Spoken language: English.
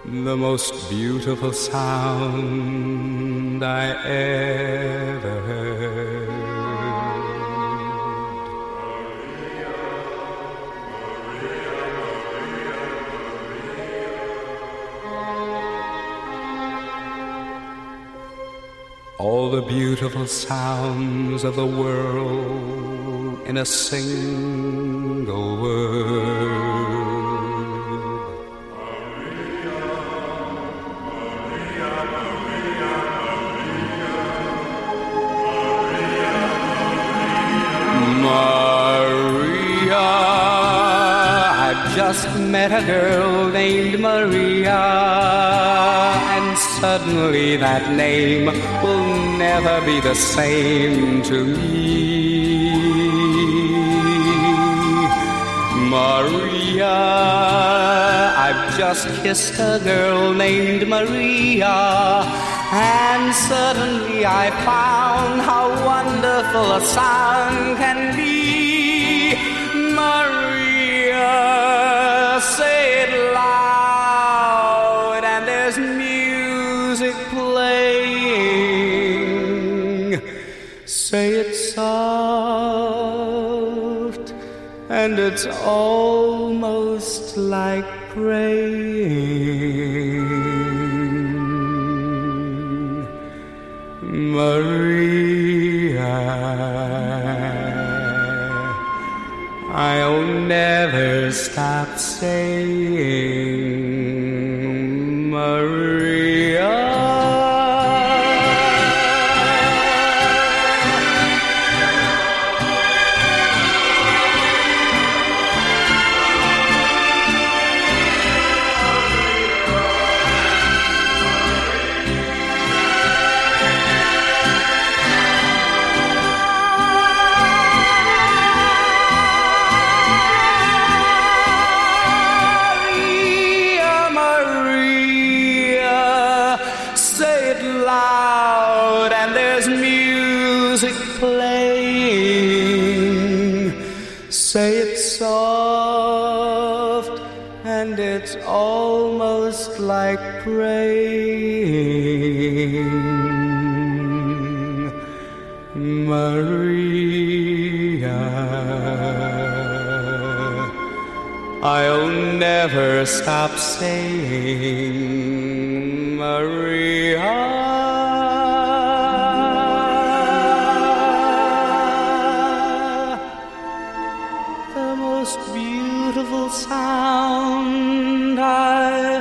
the most beautiful sound I ever heard. All the beautiful sounds of the world in a single word. Maria, I've just met a girl named Maria, and suddenly that name will never be the same to me. Maria, I've just kissed a girl named Maria, and suddenly I found how wonderful a sound can be. Maria, say it loud, and there's music playing. Say it soft, and it's almost like praying. Maria, I'll never stop saying Maria. Loud, and there's music playing. Say it soft, and it's almost like praying. Maria, I'll never stop saying Maria. The most beautiful sound I